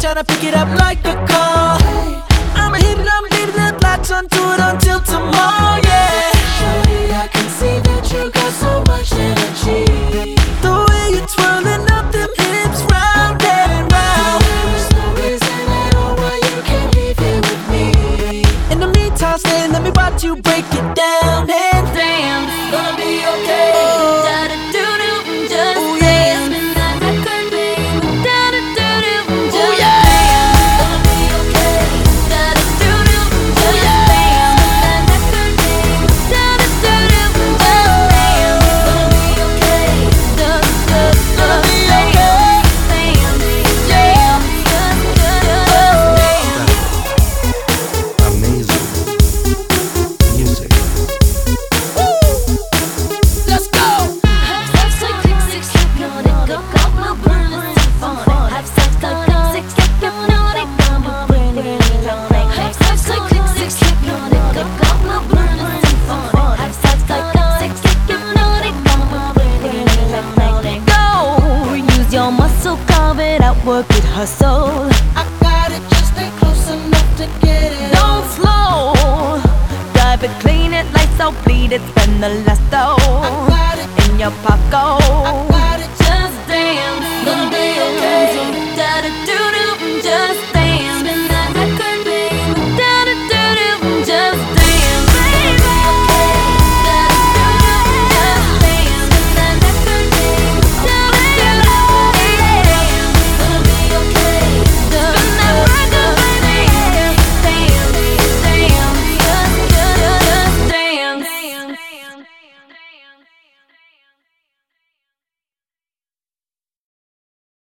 tryna pick it up like a call. I'ma hit it, I'm leaving the lights on, do it until tomorrow, yeah. Shorty, I can see that you got so much energy. The way you're twirling up them hips round and round. There is no reason at all why you can't leave here with me. In the meantime, stay, let me watch you break it down and Damn, it's gonna be okay. Da-da-doo-doo, just oh, dance. yeah. Spin that record, babe. Da-da-doo-doo, just Oh, yeah. dance. It's gonna be okay. Da-da-doo-doo, just dance. Spin that record, babe. Da-da-doo-doo, just dance. It's gonna be okay. Just Gonna be okay. dance. Dance. Just dance. Amazing music. Let's go. Go, use your muscle, carve it out, work it, hustle. I got it, just stay close enough to get it. Don't slow, drive it, clean it, lights out, bleed it, spend the last I dough got it, in your I pocket. got it.